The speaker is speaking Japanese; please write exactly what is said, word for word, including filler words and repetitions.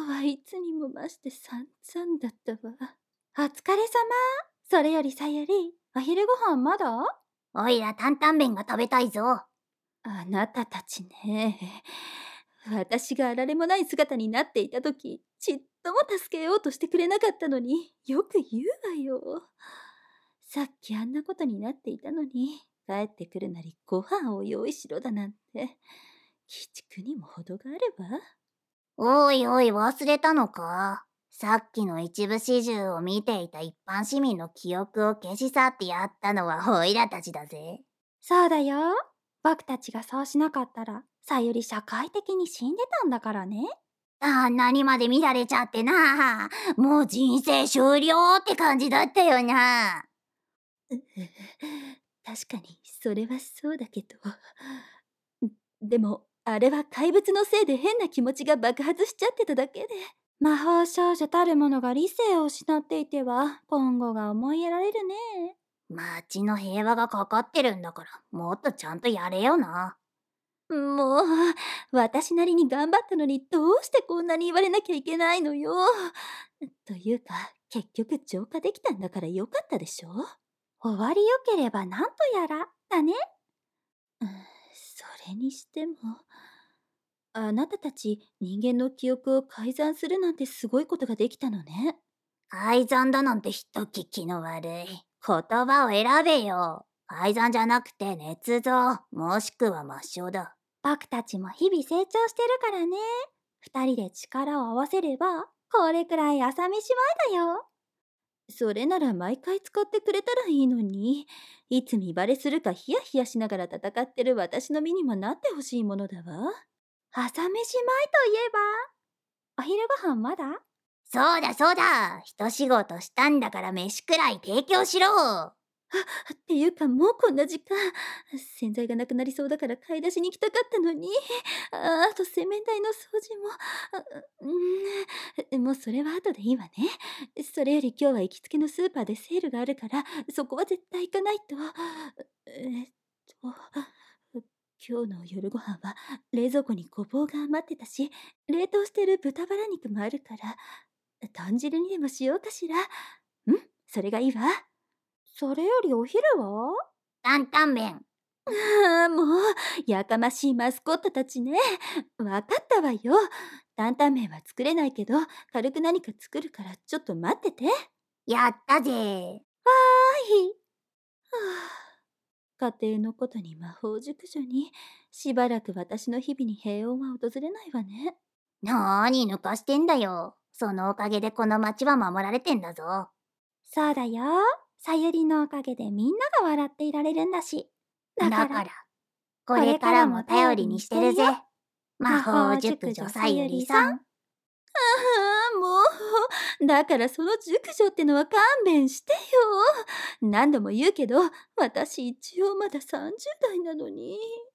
日はいつにも増して散々だったわ。お疲れ様。それよりさゆり、お昼ご飯まだ？ おいら担々麺が食べたいぞ。 あなたたちね。私があられもない姿になっていたとき、ちっとも助けようとしてくれなかったのに、よく言うわよ。さっきあんなことになっていたのに、帰ってくるなりご飯を用意しろだなんて、鬼畜にも程があれば。 おいおい、忘れたのか？さっきの一部始終を見ていた一般市民の記憶を消し去ってやったのはおいらたちだぜ。 そうだよ。僕たちがそうしなかったら、さゆり社会的に死んでたんだからね。 あんなにまで見られちゃってな。もう人生終了って感じだったよな。 確かに、それはそうだけど。でも、あれは怪物のせいで変な気持ちが爆発しちゃってただけで。魔法少女たるものが理性を失っていては、今後が思いやられるね。 街の平和がかかってるんだから、もっとちゃんとやれよな。 もう、私なりに頑張ったのにどうしてこんなに言われなきゃいけないのよ。というか、結局浄化できたんだからよかったでしょ？終わりよければなんとやら、だね。うん、それにしても、あなたたち人間の記憶を改ざんするなんてすごいことができたのね。 改ざんだなんて人聞きの悪い。言葉を選べよ。改ざんじゃなくて捏造、もしくは抹消だ。 僕たちも日々成長してるからね。二人で力を合わせれば、これくらい朝飯前だよ。それなら毎回使ってくれたらいいのに、いつ見バレするかヒヤヒヤしながら戦ってる私の身にもなってほしいものだわ。朝飯前といえば、お昼ご飯まだ？ そうだそうだ。一仕事したんだから飯くらい提供しろ。 っていうかもうこんな時間。洗剤がなくなりそうだから買い出しに行きたかったのに。ああと洗面台の掃除も。あうん、もうそれは後でいいわね。それより今日は行きつけのスーパーでセールがあるから、そこは絶対行かないと。えっと、今日の夜ご飯は冷蔵庫にごぼうが余ってたし、冷凍してる豚バラ肉もあるから、豚汁にでもしようかしら。んそれがいいわ。それよりお昼は？ 担々麺。 ああ、もう、やかましいマスコットたちね。わかったわよ。担々麺は作れないけど、軽く何か作るからちょっと待ってて。はやったぜ。 ーい。はあ、家庭のことに魔法熟女に、しばらく私の日々に平穏は訪れないわね。 なーに抜かしてんだよ。そのおかげでこの町は守られてんだぞ。 そうだよ。さゆりのおかげでみんなが笑っていられるんだし。だから、 だから、これからも頼りにしてるぜ。魔魔法法熟熟女女さゆさゆりさん。 りさん。 ああ、もう。だからその熟女ってのは勘弁してよ。何度も言うけど、私一応まださんじゅう代なのに。